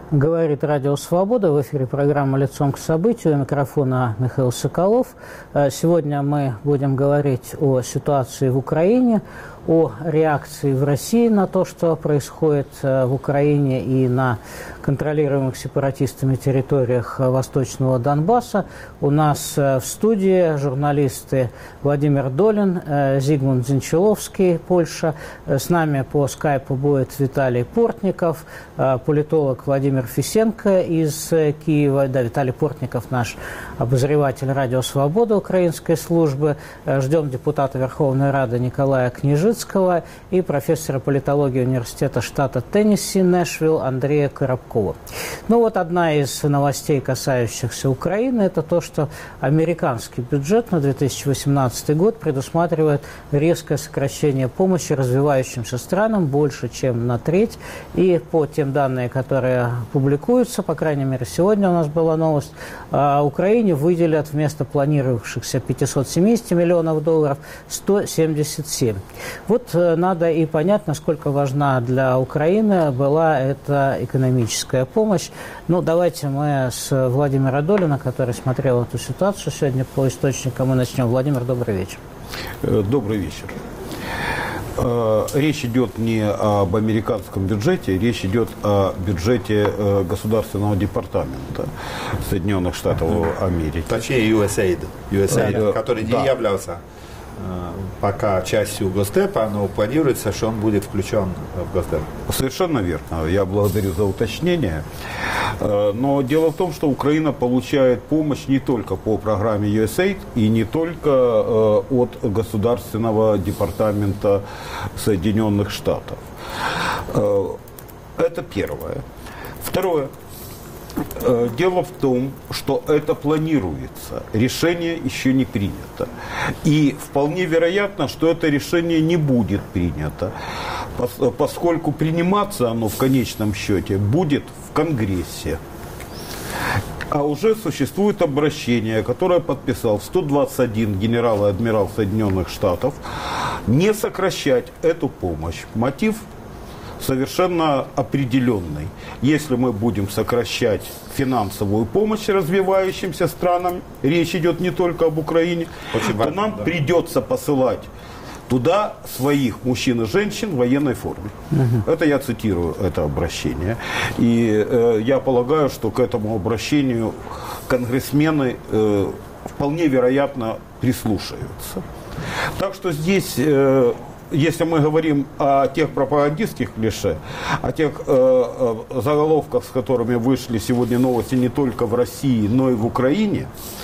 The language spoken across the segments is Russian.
Говорит Радио Свобода. В эфире программа «Лицом к событию». У микрофона Михаил Соколов. Сегодня мы будем говорить о ситуации в Украине, о реакции в России на то, что происходит в Украине и на контролируемых сепаратистами территориях Восточного Донбасса. У нас в студии журналисты Владимир Долин, Зигмунд Зинчиловский, Польша. С нами по скайпу будет Виталий Портников, политолог Владимир Фисенко из Киева. Да, Виталий Портников, наш обозреватель Радио Свобода украинской службы. Ждем депутата Верховной Рады Николая Княжицкого и профессора политологии университета штата Теннесси Нэшвилл Андрея Коробкова. Ну вот одна из новостей, касающихся Украины, это то, что американский бюджет на 2018 год предусматривает резкое сокращение помощи развивающимся странам больше, чем на треть. И по тем данным, которые публикуются, по крайней мере, сегодня у нас была новость, Украине выделят вместо планировавшихся 570 миллионов долларов 177. Вот надо и понять, насколько важна для Украины была эта экономическая помощь. Ну, давайте мы с Владимира Долина, который смотрел эту ситуацию сегодня по источникам, и начнем. Владимир, добрый вечер. Добрый вечер. Речь идет не об американском бюджете, речь идет о бюджете Государственного департамента Соединенных Штатов Америки. Точнее, USAID, который не являлся пока частью Госдепа, но планируется, что он будет включен в Госдеп. Совершенно верно. Я благодарю за уточнение. Но дело в том, что Украина получает помощь не только по программе USAID и не только от Государственного департамента Соединенных Штатов. Это первое. Второе. Дело в том, что это планируется, решение еще не принято. И вполне вероятно, что это решение не будет принято, поскольку приниматься оно в конечном счете будет в Конгрессе. А уже существует обращение, которое подписал 121 генерал и адмирал Соединенных Штатов, не сокращать эту помощь. Мотив совершенно определенный. Если мы будем сокращать финансовую помощь развивающимся странам, речь идет не только об Украине, то нам придется посылать туда своих мужчин и женщин в военной форме. Это я цитирую это обращение. И я полагаю, что к этому обращению конгрессмены вполне вероятно прислушаются. Так что здесь... Если мы говорим о тех пропагандистских клише, о тех заголовках, с которыми вышли сегодня новости не только в России, но и в Украине,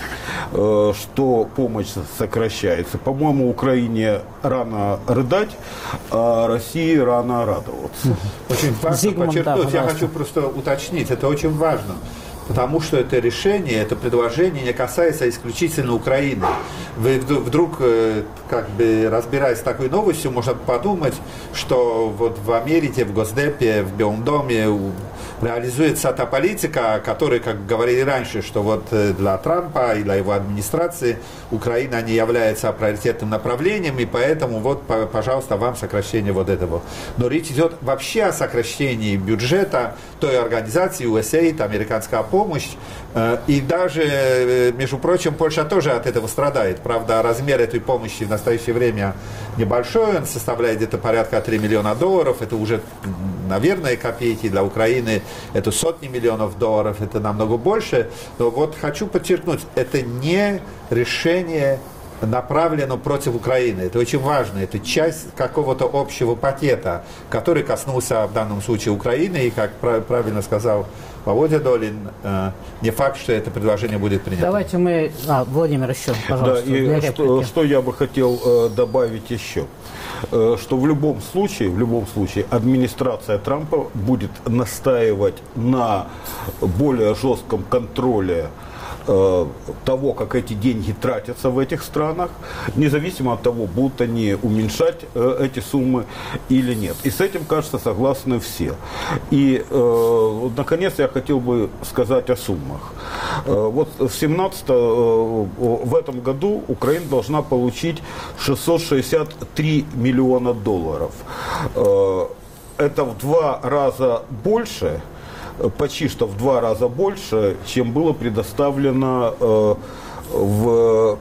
что помощь сокращается, по-моему, Украине рано рыдать, а России рано радоваться. Очень важно подчеркнуть, я хочу просто уточнить, это очень важно. Потому что это решение, это предложение не касается исключительно Украины. Вы вдруг, как бы разбираясь с такой новостью, можно подумать, что вот в Америке, в Госдепе, в Белом доме реализуется та политика, о которой, как говорили раньше, что вот для Трампа и для его администрации Украина не является приоритетным направлением, и поэтому вот, пожалуйста, вам сокращение вот этого. Но речь идет вообще о сокращении бюджета той организации USAID, американская помощь, и даже, между прочим, Польша тоже от этого страдает. Правда, размер этой помощи в настоящее время небольшой, он составляет где-то порядка 3 миллиона долларов, это уже, наверное, копейки. Для Украины это сотни миллионов долларов, это намного больше. Но вот хочу подчеркнуть, это не решение направлено против Украины. Это очень важно. Это часть какого-то общего пакета, который коснулся в данном случае Украины. И, как правильно сказал Володя Долин, не факт, что это предложение будет принято. Давайте мы... Владимир, еще, пожалуйста. Да, и что я бы хотел добавить еще. Что в любом случае администрация Трампа будет настаивать на более жестком контроле того, как эти деньги тратятся в этих странах, независимо от того, будут они уменьшать эти суммы или нет. И с этим, кажется, согласны все. И, наконец, я хотел бы сказать о суммах. Вот в этом году Украина должна получить 663 миллиона долларов. Это в 2 раза больше, почти что в 2 раза больше, чем было предоставлено в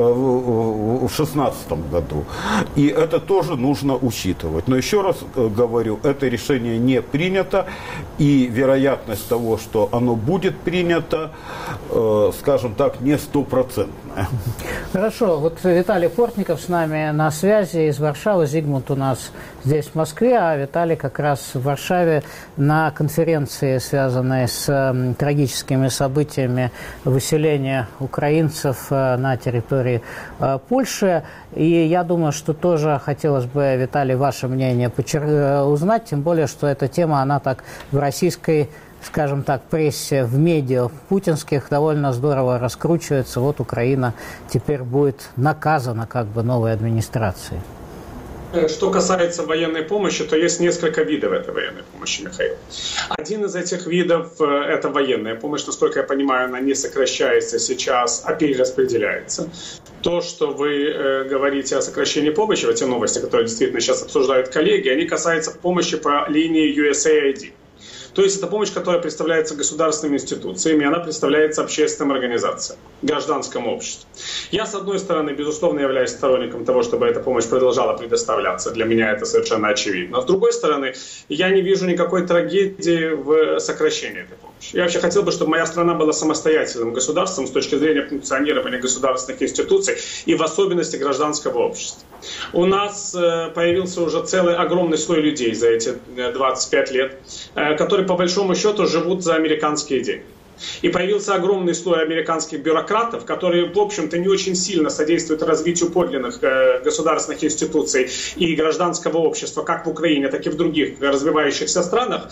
2016 году. И это тоже нужно учитывать. Но еще раз говорю, это решение не принято, и вероятность того, что оно будет принято, скажем так, не стопроцентная. Хорошо. Вот Виталий Портников с нами на связи из Варшавы. Зигмунд у нас здесь, в Москве, а Виталий как раз в Варшаве на конференции, связанной с трагическими событиями выселения украинцев на территории Польши. И я думаю, что тоже хотелось бы, Виталий, ваше мнение узнать, тем более, что эта тема, она так в российской, скажем так, прессе, в медиа путинских довольно здорово раскручивается. Вот Украина теперь будет наказана как бы новой администрацией. Что касается военной помощи, то есть несколько видов этой военной помощи, Михаил. Один из этих видов – это военная помощь. Насколько я понимаю, она не сокращается сейчас, а перераспределяется. То, что вы говорите о сокращении помощи, вот те новости, которые действительно сейчас обсуждают коллеги, они касаются помощи по линии USAID. То есть это помощь, которая представляется государственными институциями, она представляется общественным организациям, гражданскому обществу. Я, с одной стороны, безусловно, являюсь сторонником того, чтобы эта помощь продолжала предоставляться. Для меня это совершенно очевидно. Но, с другой стороны, я не вижу никакой трагедии в сокращении этой помощи. Я вообще хотел бы, чтобы моя страна была самостоятельным государством с точки зрения функционирования государственных институций и в особенности гражданского общества. У нас появился уже целый огромный слой людей за эти 25 лет, которые по большому счету живут за американские деньги. И появился огромный слой американских бюрократов, которые, в общем-то, не очень сильно содействуют развитию подлинных государственных институций и гражданского общества, как в Украине, так и в других развивающихся странах.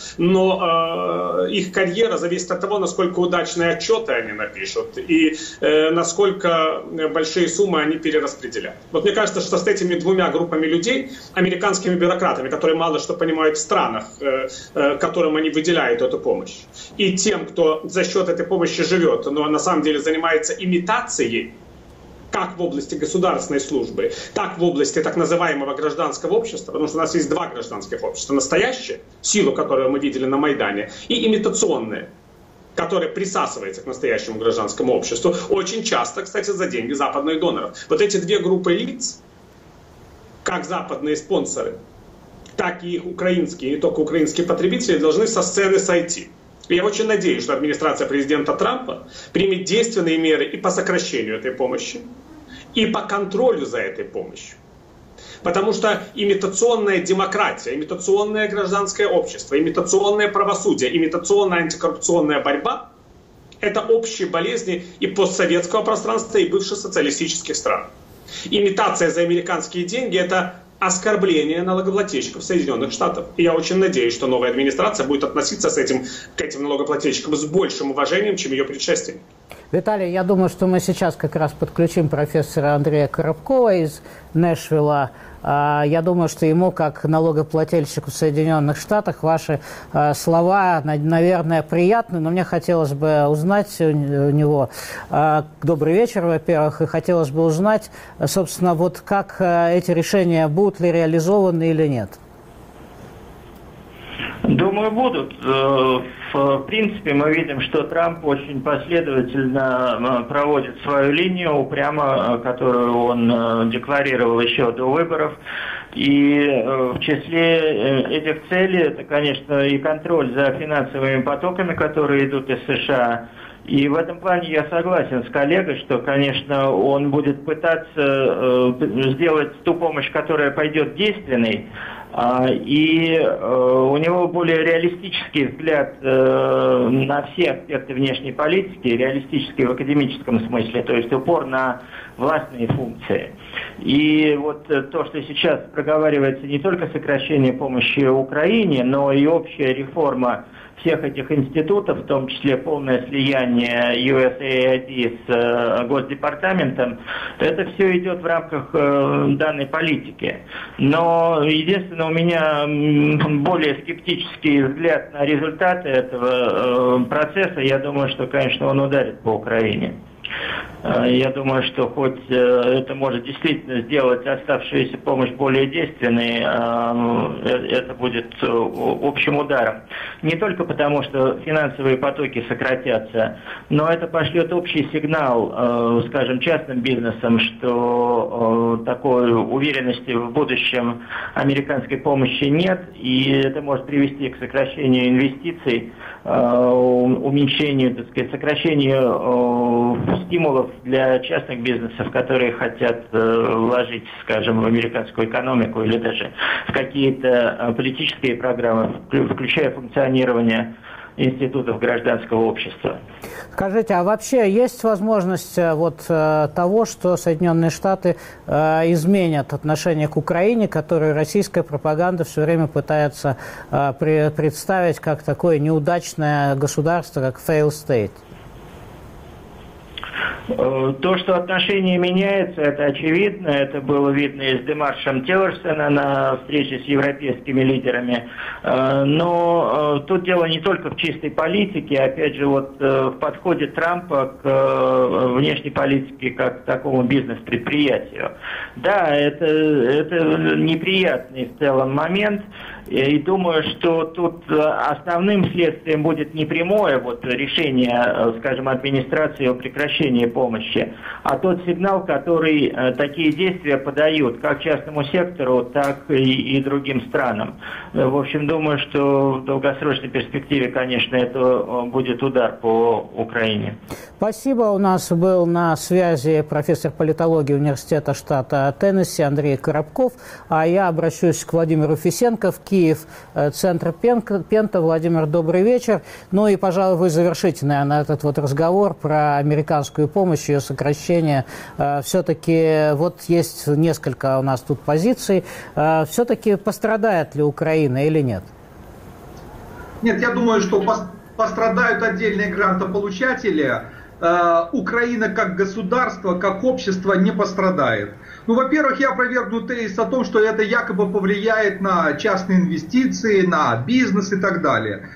Но их карьера зависит от того, насколько удачные отчеты они напишут и насколько большие суммы они перераспределяют. Вот мне кажется, что с этими двумя группами людей, американскими бюрократами, которые мало что понимают в странах, которым они выделяют эту помощь, и тем, кто за счет этой помощи живет, но на самом деле занимается имитацией, как в области государственной службы, так в области так называемого гражданского общества, потому что у нас есть 2 гражданских общества. Настоящее, силу, которую мы видели на Майдане, и имитационное, которое присасывается к настоящему гражданскому обществу, очень часто, кстати, за деньги западных доноров. Вот эти 2 группы лиц, как западные спонсоры, так и их украинские, не только украинские потребители, должны со сцены сойти. Я очень надеюсь, что администрация президента Трампа примет действенные меры и по сокращению этой помощи, и по контролю за этой помощью. Потому что имитационная демократия, имитационное гражданское общество, имитационное правосудие, имитационная антикоррупционная борьба – это общие болезни и постсоветского пространства, и бывших социалистических стран. Имитация за американские деньги – это оскорбление налогоплательщиков Соединенных Штатов. И я очень надеюсь, что новая администрация будет относиться к этим налогоплательщикам с большим уважением, чем ее предшественники. Виталий, я думаю, что мы сейчас как раз подключим профессора Андрея Коробкова из Нэшвилла. Я думаю, что ему, как налогоплательщику в Соединенных Штатах, ваши слова, наверное, приятны, но мне хотелось бы узнать у него, добрый вечер, во-первых, и хотелось бы узнать, собственно, вот как эти решения, будут ли реализованы или нет. Думаю, будут. В принципе, мы видим, что Трамп очень последовательно проводит свою линию, упрямо, которую он декларировал еще до выборов. И в числе этих целей, это, конечно, и контроль за финансовыми потоками, которые идут из США. И в этом плане я согласен с коллегой, что, конечно, он будет пытаться сделать ту помощь, которая пойдет действенной, и у него более реалистический взгляд на все аспекты внешней политики, реалистический в академическом смысле, то есть упор на властные функции. И вот то, что сейчас проговаривается, не только сокращение помощи Украине, но и общая реформа всех этих институтов, в том числе полное слияние USAID с Госдепартаментом, это все идет в рамках данной политики. Но единственное, у меня более скептический взгляд на результаты этого процесса. Я думаю, что, конечно, он ударит по Украине. Я думаю, что хоть это может действительно сделать оставшуюся помощь более действенной, это будет общим ударом. Не только потому, что финансовые потоки сократятся, но это пошлет общий сигнал, скажем, частным бизнесам, что такой уверенности в будущем американской помощи нет, и это может привести к сокращению инвестиций, уменьшению, так сказать, сокращению стимулов для частных бизнесов, которые хотят вложить, скажем, в американскую экономику или даже в какие-то политические программы, включая функционирование институтов гражданского общества. Скажите, а вообще есть возможность того, что Соединенные Штаты изменят отношение к Украине, которую российская пропаганда все время пытается представить как такое неудачное государство, как failed state? То, что отношения меняются, это очевидно. Это было видно и с демаршем Тиллерсона на встрече с европейскими лидерами. Но тут дело не только в чистой политике. Опять же, в подходе Трампа к внешней политике как к такому бизнес-предприятию. Да, это неприятный в целом момент. И думаю, что тут основным следствием будет не прямое решение, скажем, администрации о прекращении помощи, а тот сигнал, который такие действия подают как частному сектору, так и другим странам. В общем, думаю, что в долгосрочной перспективе, конечно, это будет удар по Украине. Спасибо. У нас был на связи профессор политологии университета штата Теннесси Андрей Коробков, а я обращусь к Владимиру Фисенко в Киев, центр Пента. Владимир, добрый вечер. Ну и, пожалуй, вы завершите, наверное, этот разговор про американскую помощь, ее сокращение. Все-таки есть несколько у нас тут позиций. Все-таки пострадает ли Украина или нет? Нет, я думаю, что пострадают отдельные грантополучатели. Украина как государство, как общество не пострадает. Во-первых, я опровергну тезис о том, что это якобы повлияет на частные инвестиции, на бизнес и так далее.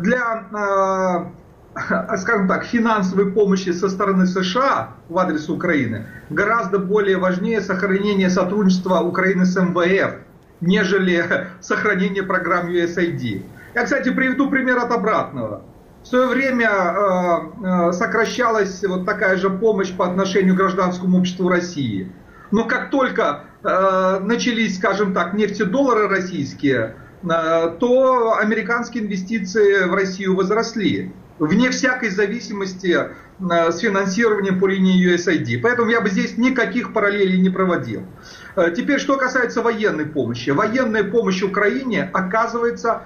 Для, скажем так, финансовой помощи со стороны США в адрес Украины гораздо более важнее сохранение сотрудничества Украины с МВФ, нежели сохранение программ USAID. Я, кстати, приведу пример от обратного. В свое время сокращалась такая же помощь по отношению к гражданскому обществу России. Но как только начались, скажем так, нефтедоллары российские, то американские инвестиции в Россию возросли. Вне всякой зависимости с финансированием по линии USAID. Поэтому я бы здесь никаких параллелей не проводил. Теперь, что касается военной помощи. Военная помощь Украине оказывается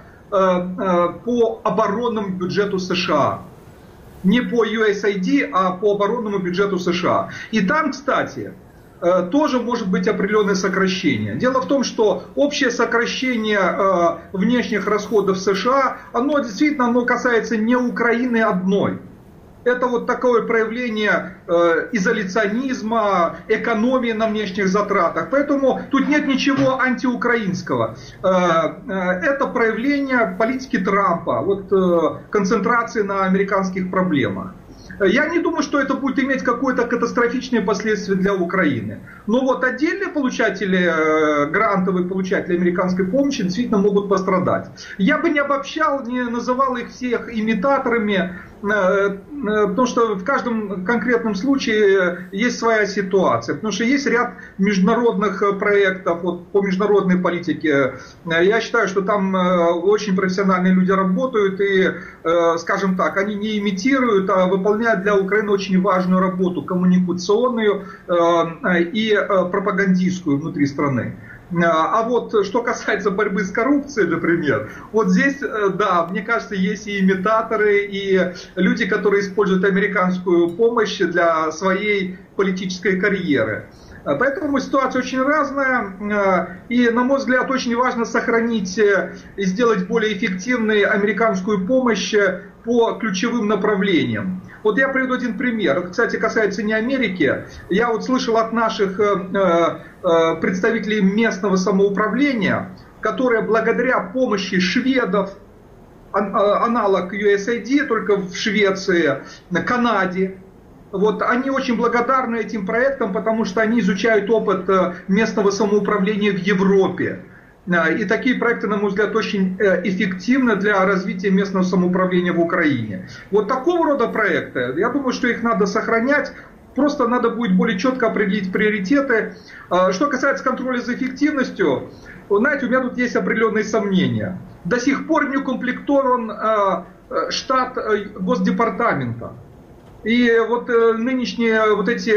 по оборонному бюджету США. Не по USAID, а по оборонному бюджету США. И там, кстати, тоже может быть определенное сокращение. Дело в том, что общее сокращение внешних расходов США, оно действительно касается не Украины одной. Это такое проявление изоляционизма, экономии на внешних затратах. Поэтому тут нет ничего антиукраинского. Это проявление политики Трампа, концентрации на американских проблемах. Я не думаю, что это будет иметь какое-то катастрофичное последствие для Украины. Но отдельные получатели, грантовые получатели американской помощи действительно могут пострадать. Я бы не обобщал, не называл их всех имитаторами, потому что в каждом конкретном случае есть своя ситуация. Потому что есть ряд международных проектов по международной политике. Я считаю, что там очень профессиональные люди работают и, скажем так, они не имитируют, а выполняют для Украины очень важную работу коммуникационную и пропагандистскую внутри страны. А что касается борьбы с коррупцией, например, здесь, да, мне кажется, есть и имитаторы, и люди, которые используют американскую помощь для своей политической карьеры. Поэтому ситуация очень разная, и, на мой взгляд, очень важно сохранить и сделать более эффективной американскую помощь по ключевым направлениям. Я приведу один пример. Это, кстати, касается не Америки. Я слышал от наших представителей местного самоуправления, которые благодаря помощи шведов, аналог USAID, только в Швеции, на Канаде, вот они очень благодарны этим проектам, потому что они изучают опыт местного самоуправления в Европе. И такие проекты, на мой взгляд, очень эффективны для развития местного самоуправления в Украине. Вот такого рода проекты, я думаю, что их надо сохранять. Просто надо будет более четко определить приоритеты. Что касается контроля за эффективностью, знаете, у меня тут есть определенные сомнения. До сих пор не укомплектован штат Госдепартамента. И вот нынешние вот эти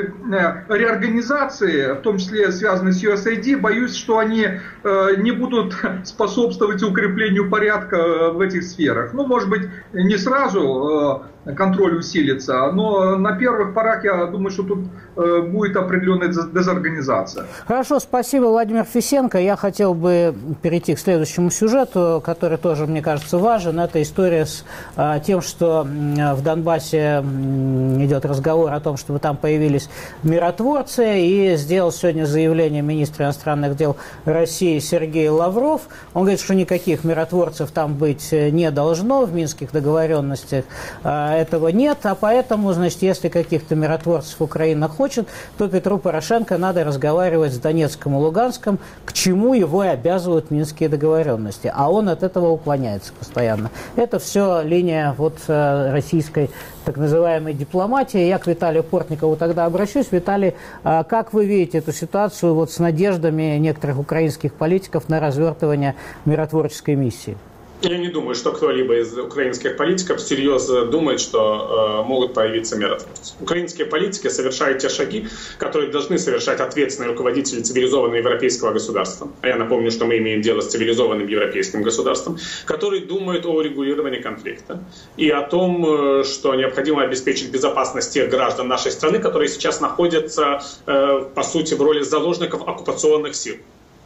реорганизации, в том числе связанные с USAID, боюсь, что они не будут способствовать укреплению порядка в этих сферах. Ну, может быть, не сразу контроль усилится, но на первых порах я думаю, что тут будет определенная дезорганизация. Хорошо, спасибо, Владимир Фисенко. Я хотел бы перейти к следующему сюжету, который тоже, мне кажется, важен. Это история с тем, что в Донбассе идет разговор о том, чтобы там появились миротворцы, и сделал сегодня заявление министр иностранных дел России Сергей Лавров. Он говорит, что никаких миротворцев там быть не должно, в минских договоренностях этого нет, а поэтому, значит, если каких-то миротворцев Украина хочет, то Петру Порошенко надо разговаривать с Донецком и Луганском, к чему его и обязывают минские договоренности, а он от этого уклоняется постоянно. Это все линия вот российской так называемой дипломатии. Я к Виталию Портникову тогда обращусь. Виталий, как вы видите эту ситуацию вот с надеждами некоторых украинских политиков на развертывание миротворческой миссии? Я не думаю, что кто-либо из украинских политиков всерьез думает, что могут появиться миротворцы. Украинские политики совершают те шаги, которые должны совершать ответственные руководители цивилизованного европейского государства. А я напомню, что мы имеем дело с цивилизованным европейским государством, которые думают о урегулировании конфликта и о том, что необходимо обеспечить безопасность тех граждан нашей страны, которые сейчас находятся, по сути, в роли заложников оккупационных сил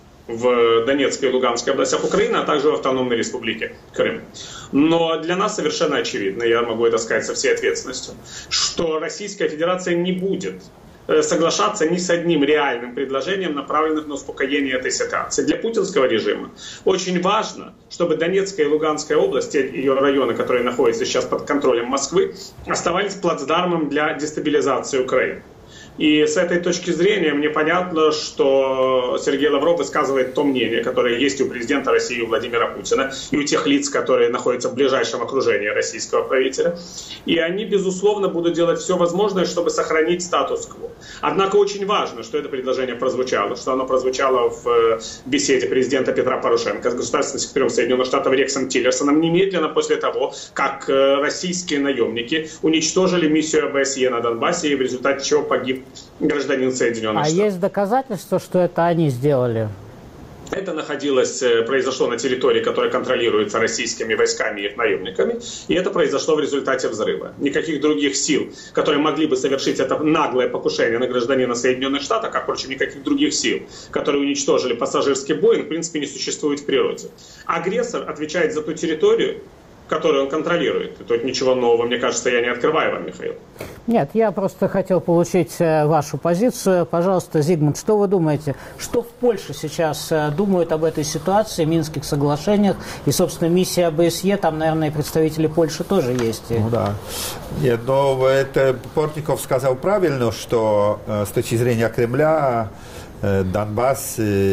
в Донецкой и Луганской областях Украины, а также в Автономной Республике Крым. Но для нас совершенно очевидно, я могу это сказать со всей ответственностью, что Российская Федерация не будет соглашаться ни с одним реальным предложением, направленным на успокоение этой ситуации. Для путинского режима очень важно, чтобы Донецкая и Луганская области, ее районы, которые находятся сейчас под контролем Москвы, оставались плацдармом для дестабилизации Украины. И с этой точки зрения мне понятно, что Сергей Лавров высказывает то мнение, которое есть у президента России, у Владимира Путина, и у тех лиц, которые находятся в ближайшем окружении российского правителя. И они, безусловно, будут делать все возможное, чтобы сохранить статус-кво. Однако очень важно, что это предложение прозвучало, что оно прозвучало в беседе президента Петра Порошенко с государственным секретарем Соединенных Штатов Рексом Тиллерсоном немедленно после того, как российские наемники уничтожили миссию ОБСЕ на Донбассе, и в результате чего погиб гражданин Соединенных Штатов. А есть доказательства, что это они сделали? Это произошло на территории, которая контролируется российскими войсками и их наемниками, и это произошло в результате взрыва. Никаких других сил, которые могли бы совершить это наглое покушение на гражданина Соединенных Штатов, как, впрочем, никаких других сил, которые уничтожили пассажирский Боинг, в принципе, не существует в природе. Агрессор отвечает за ту территорию, которую он контролирует. И тут ничего нового, мне кажется, я не открываю вам, Михаил. Нет, я просто хотел получить вашу позицию. Пожалуйста, Зигмунд, что вы думаете? Что в Польше сейчас думают об этой ситуации, Минских соглашениях? И, собственно, миссия ОБСЕ, там, наверное, представители Польши тоже есть. Ну да. Нет, но это Портников сказал правильно, что с точки зрения Кремля Донбасс,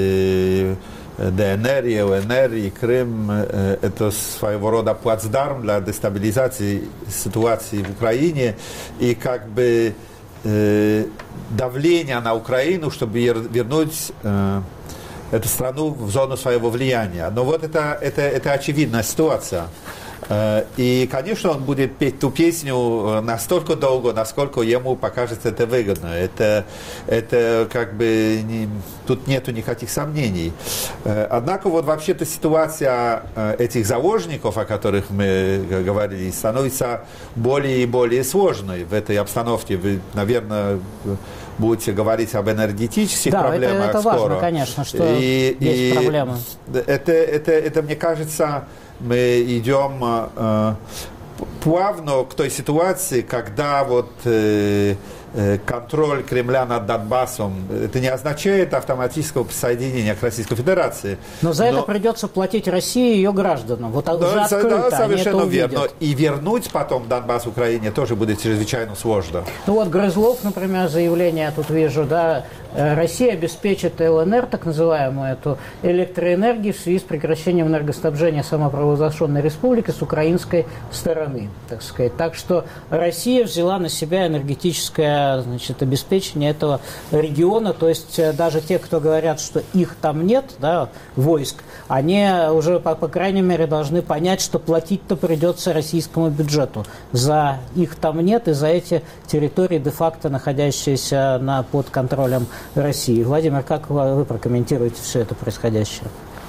ДНР, ЛНР и Крым – это своего рода плацдарм для дестабилизации ситуации в Украине и как бы давление на Украину, чтобы вернуть эту страну в зону своего влияния. Но вот это очевидная ситуация. И, конечно, он будет петь ту песню настолько долго, насколько ему покажется это выгодно. Это как бы тут нету никаких сомнений. Однако вот вообще-то ситуация этих заложников, о которых мы говорили, становится более и более сложной в этой обстановке. Вы, наверное, будете говорить об энергетических проблемах это скоро. Важно, конечно, что есть проблемы. Это, мне кажется, мы идем плавно к той ситуации, когда вот контроль Кремля над Донбассом, это не означает автоматического присоединения к Российской Федерации. Но за это придется платить России и ее гражданам. Вот уже открыто, да, совершенно они это верно. И вернуть потом Донбасс Украине тоже будет чрезвычайно сложно. Ну вот Грызлов, например, заявление я тут вижу, да, Россия обеспечит ЛНР, так называемую, эту электроэнергию в связи с прекращением энергоснабжения самопровозглашенной республики с украинской стороны, так сказать. Так что Россия взяла на себя энергетическое, значит, обеспечение этого региона, то есть даже те, кто говорят, что их там нет, да, войск, они уже, по крайней мере, должны понять, что платить-то придется российскому бюджету. За их там нет и за эти территории, де-факто находящиеся под контролем России. Владимир, как вы прокомментируете все это происходящее?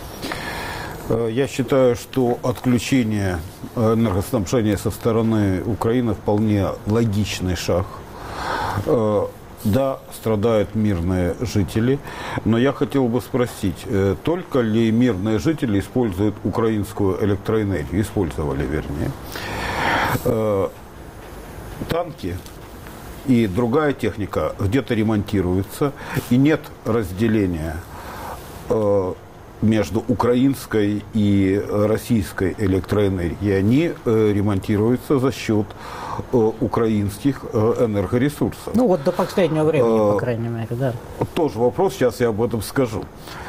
Я считаю, что отключение энергоснабжения со стороны Украины вполне логичный шаг. Да, страдают мирные жители, но я хотел бы спросить, только ли мирные жители используют украинскую электроэнергию, использовали, вернее, танки и другая техника где-то ремонтируется, и нет разделения между украинской и российской электроэнергией. Они ремонтируются за счет украинских энергоресурсов. Ну вот до последнего времени, по крайней мере, да. Тоже вопрос, сейчас я об этом скажу.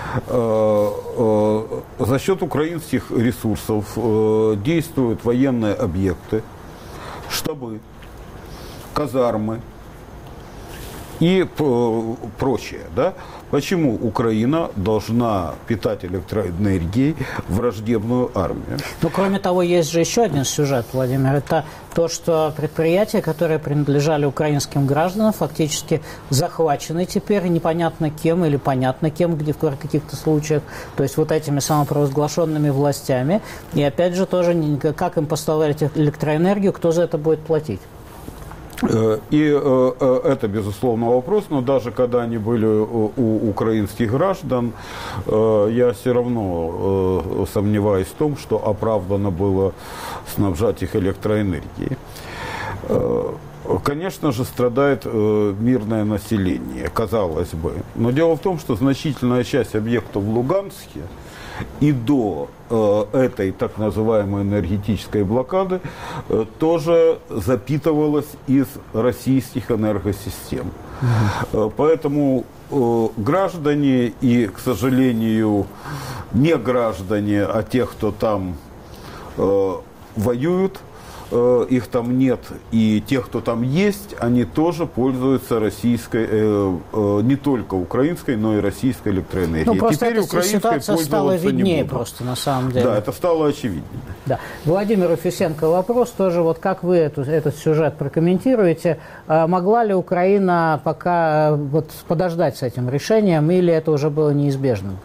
За счет украинских ресурсов действуют военные объекты, штабы, казармы и прочее, да? Почему Украина должна питать электроэнергией враждебную армию? Ну, кроме того, есть же еще один сюжет, Владимир. Это то, что предприятия, которые принадлежали украинским гражданам, фактически захвачены теперь непонятно кем или понятно кем, где в каких-то случаях, то есть вот этими самопровозглашенными властями. И опять же тоже, как им поставлять электроэнергию, кто за это будет платить? И это, безусловно, вопрос, но даже когда они были у украинских граждан, я все равно сомневаюсь в том, что оправдано было снабжать их электроэнергией. Конечно же, страдает мирное население, казалось бы. Но дело в том, что значительная часть объектов в Луганске и до этой так называемой энергетической блокады тоже запитывалась из российских энергосистем. Поэтому граждане и, к сожалению, не граждане, а те, кто там воюют, их там нет, и тех, кто там есть, они тоже пользуются российской, не только украинской, но и российской электроэнергией. Ну, просто теперь эта ситуация стала виднее просто, на самом деле. Да, это стало очевиднее. Да. Владимиру Фисенко вопрос тоже, вот как вы этот сюжет прокомментируете? Могла ли Украина пока вот подождать с этим решением, или это уже было неизбежным?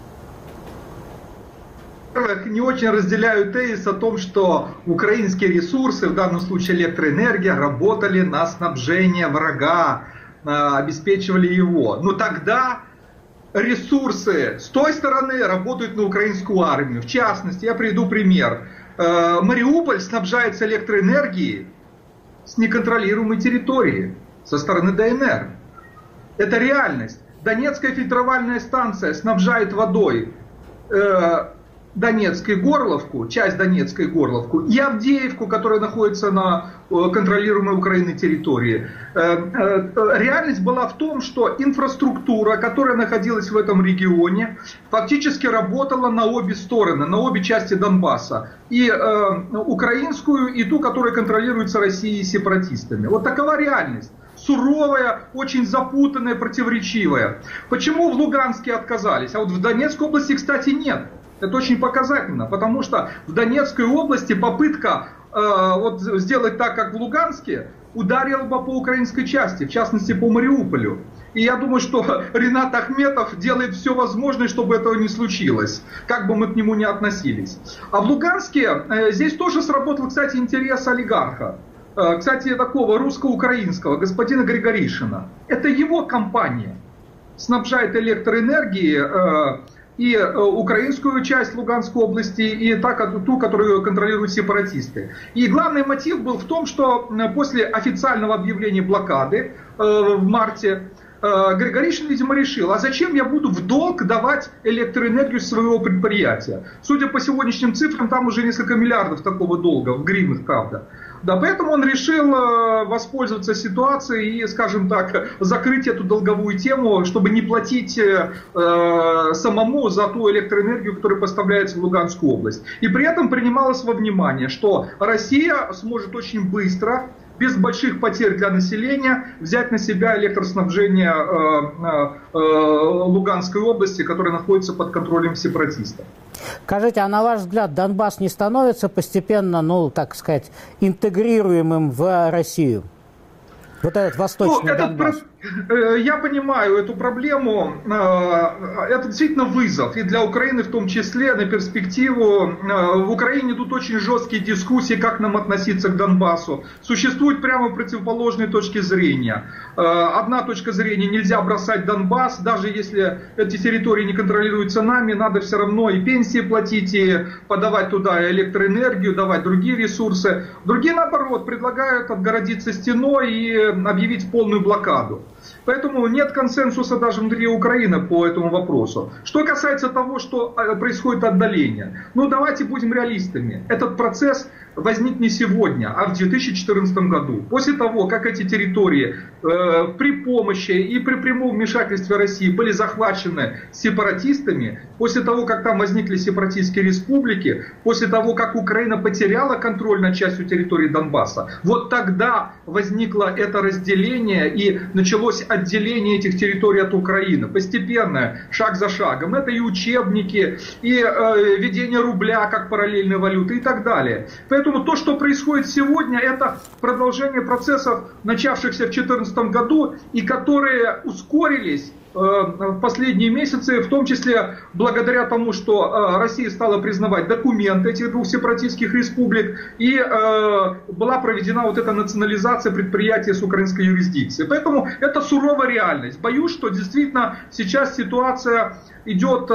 Не очень разделяю тезис о том, что украинские ресурсы, в данном случае электроэнергия, работали на снабжение врага, обеспечивали его. Но тогда ресурсы с той стороны работают на украинскую армию. В частности, я приведу пример. Мариуполь снабжается электроэнергией с неконтролируемой территории, со стороны ДНР. Это реальность. Донецкая фильтровальная станция снабжает водой Донецкой Горловку, часть Донецкой Горловку, и Авдеевку, которая находится на контролируемой Украиной территории. Реальность была в том, что инфраструктура, которая находилась в этом регионе, фактически работала на обе стороны, на обе части Донбасса. И украинскую, и ту, которая контролируется Россией и сепаратистами. Вот такова реальность. Суровая, очень запутанная, противоречивая. Почему в Луганске отказались? А вот в Донецкой области, кстати, нет. Это очень показательно, потому что в Донецкой области попытка вот сделать так, как в Луганске, ударила бы по украинской части, в частности по Мариуполю. И я думаю, что Ринат Ахметов делает все возможное, чтобы этого не случилось, как бы мы к нему ни относились. А в Луганске здесь тоже сработал, кстати, интерес олигарха. Кстати, такого русско-украинского, господина Григоришина. Это его компания снабжает электроэнергией и украинскую часть Луганской области, и ту, которую контролируют сепаратисты. И главный мотив был в том, что после официального объявления блокады в марте Григоришин, видимо, решил, а зачем я буду в долг давать электроэнергию своего предприятия? Судя по сегодняшним цифрам, там уже несколько миллиардов такого долга, в гривнах, правда. Да, поэтому он решил воспользоваться ситуацией и, скажем так, закрыть эту долговую тему, чтобы не платить самому за ту электроэнергию, которая поставляется в Луганскую область. И при этом принималось во внимание, что Россия сможет очень быстро, без больших потерь для населения, взять на себя электроснабжение Луганской области, которая находится под контролем сепаратистов. Скажите, а на ваш взгляд, Донбасс не становится постепенно, ну, так сказать, интегрируемым в Россию? Вот этот восточный Донбасс. Я понимаю эту проблему. Это действительно вызов. И для Украины в том числе на перспективу. В Украине идут очень жесткие дискуссии, как нам относиться к Донбассу. Существуют прямо противоположные точки зрения. Одна точка зрения: нельзя бросать Донбасс. Даже если эти территории не контролируются нами, надо все равно и пенсии платить, и подавать туда электроэнергию, давать другие ресурсы. Другие, наоборот, предлагают отгородиться стеной и объявить полную блокаду. Поэтому нет консенсуса даже внутри Украины по этому вопросу. Что касается того, что происходит отдаление. Ну, давайте будем реалистами. Этот процесс возник не сегодня, а в 2014 году. После того, как эти территории при помощи и при прямом вмешательстве России были захвачены сепаратистами, после того, как там возникли сепаратистские республики, после того, как Украина потеряла контроль над частью территории Донбасса, вот тогда возникло это разделение и началось отделение этих территорий от Украины. Постепенно, шаг за шагом. Это и учебники, и введение рубля как параллельной валюты и так далее. Поэтому то, что происходит сегодня, это продолжение процессов, начавшихся в 2014 году и которые ускорились в последние месяцы, в том числе благодаря тому, что Россия стала признавать документы этих двух сепаратистских республик и была проведена вот эта национализация предприятий с украинской юрисдикцией. Поэтому это суровая реальность. Боюсь, что действительно сейчас ситуация идет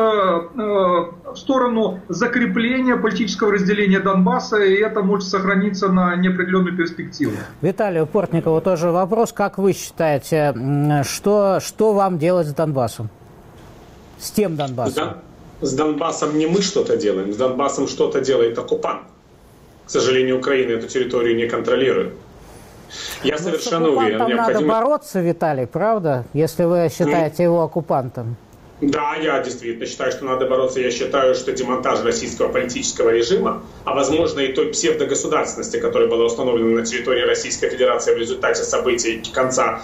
в сторону закрепления политического разделения Донбасса, и это может сохраниться на неопределенную перспективу. Виталию Портникову тоже вопрос. Как вы считаете, что вам делать с Донбассом? С тем Донбассом? С Донбассом не мы что-то делаем, с Донбассом что-то делает оккупант. К сожалению, Украина эту территорию не контролирует. Я совершенно уверен. Надо бороться, Виталий, правда? Если вы считаете его оккупантом. Да, я действительно считаю, что надо бороться. Я считаю, что демонтаж российского политического режима, а возможно и той псевдогосударственности, которая была установлена на территории Российской Федерации в результате событий конца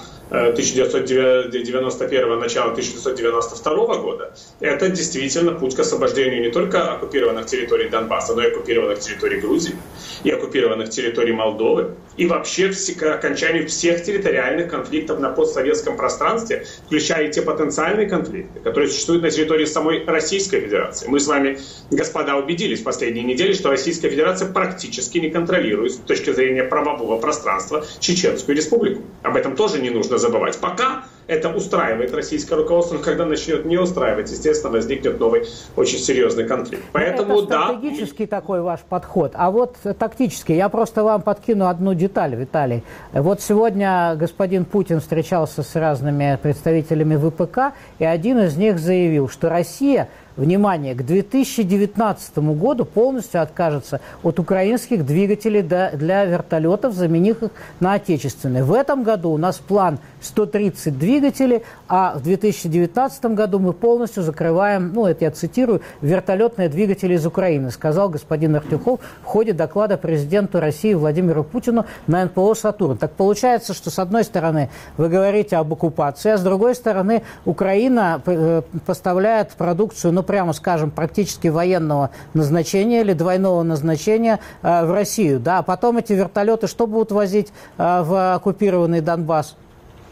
1991 начала 1992 года, это действительно путь к освобождению не только оккупированных территорий Донбасса, но и оккупированных территорий Грузии, и оккупированных территорий Молдовы, и вообще к окончанию всех территориальных конфликтов на постсоветском пространстве, включая те потенциальные конфликты, которые существуют на территории самой Российской Федерации. Мы с вами, господа, убедились в последние недели, что Российская Федерация практически не контролирует с точки зрения правового пространства Чеченскую Республику. Об этом тоже не нужно забывать. Пока это устраивает российское руководство, но когда начнет не устраивать, естественно, возникнет новый очень серьезный конфликт. Поэтому это стратегический такой ваш подход. А вот тактический. Я просто вам подкину одну деталь, Виталий. Вот сегодня господин Путин встречался с разными представителями ВПК, и один из них заявил, что Россия, внимание, к 2019 году полностью откажется от украинских двигателей для вертолетов, заменив их на отечественные. В этом году у нас план 130 двигателей, а в 2019 году мы полностью закрываем, ну это я цитирую, вертолетные двигатели из Украины, сказал господин Артюхов в ходе доклада президенту России Владимиру Путину на НПО «Сатурн». Так получается, что с одной стороны вы говорите об оккупации, а с другой стороны Украина поставляет продукцию, ну прямо скажем, практически военного назначения или двойного назначения в Россию. Да? А потом эти вертолеты что будут возить в оккупированный Донбасс?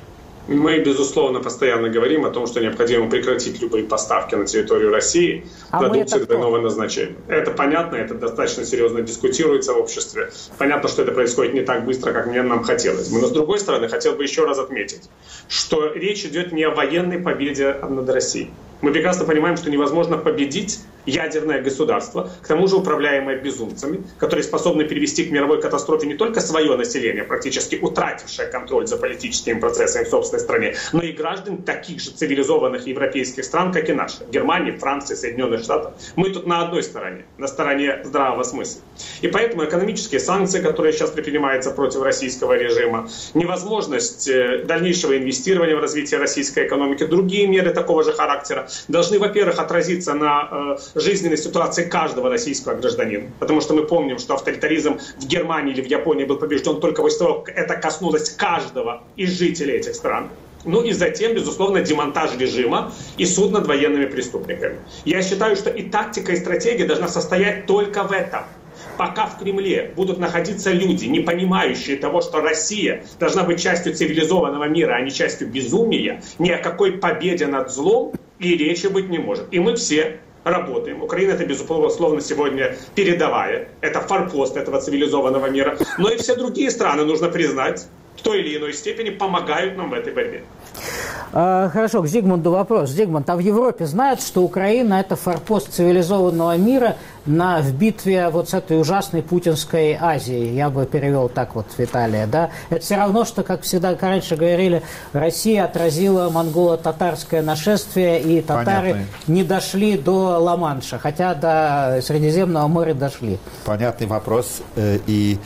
Мы, безусловно, постоянно говорим о том, что необходимо прекратить любые поставки на территорию России продукции двойного назначения. Это понятно, это достаточно серьезно дискутируется в обществе. Понятно, что это происходит не так быстро, как нам хотелось бы. Но, с другой стороны, хотел бы еще раз отметить, что речь идет не о военной победе над Россией. Мы прекрасно понимаем, что невозможно победить ядерное государство, к тому же управляемое безумцами, которые способны перевести к мировой катастрофе не только свое население, практически утратившее контроль за политическими процессами в собственной стране, но и граждан таких же цивилизованных европейских стран, как и наши. Германии, Франции, Соединенных Штатов. Мы тут на одной стороне, на стороне здравого смысла. И поэтому экономические санкции, которые сейчас предпринимаются против российского режима, невозможность дальнейшего инвестирования в развитие российской экономики, другие меры такого же характера должны, во-первых, отразиться на жизненной ситуации каждого российского гражданина. Потому что мы помним, что авторитаризм в Германии или в Японии был побежден только после того, как это коснулось каждого из жителей этих стран. Ну и затем, безусловно, демонтаж режима и суд над военными преступниками. Я считаю, что и тактика, и стратегия должна состоять только в этом. Пока в Кремле будут находиться люди, не понимающие того, что Россия должна быть частью цивилизованного мира, а не частью безумия, ни о какой победе над злом и речи быть не может. И мы все работаем. Украина — это, безусловно, сегодня передовая. Это форпост этого цивилизованного мира. Но и все другие страны, нужно признать, в той или иной степени помогают нам в этой борьбе. Хорошо, к Зигмунду вопрос. Зигмунд, а в Европе знают, что Украина – это форпост цивилизованного мира в битве вот с этой ужасной путинской Азией? Я бы перевел так вот, Виталия, да? Это все равно, что, как всегда раньше говорили, Россия отразила монголо-татарское нашествие, и татары не дошли до Ла-Манша, хотя до Средиземного моря дошли. Понятный вопрос. И